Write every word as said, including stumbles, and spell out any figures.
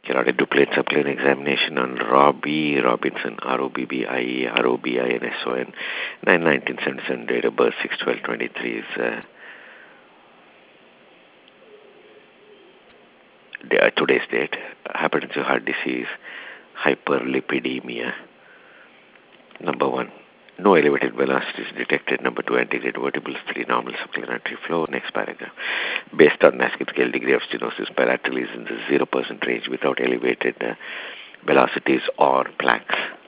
Carotid duplicate subclinical examination on Robbie Robinson, R O B B I E R O B I N S O N, nine nineteen seventy-seven, date of birth six twelve twenty-three is uh, the, uh, today's date. Hypertensive heart disease, hyperlipidemia. Number one, no elevated velocities detected. Number two, antegrade vertebrals. Three, normal subclinical artery flow. Next paragraph. Based on Naskin scale, degree of stenosis bilateral is in the zero percent range without elevated uh, velocities or plaques.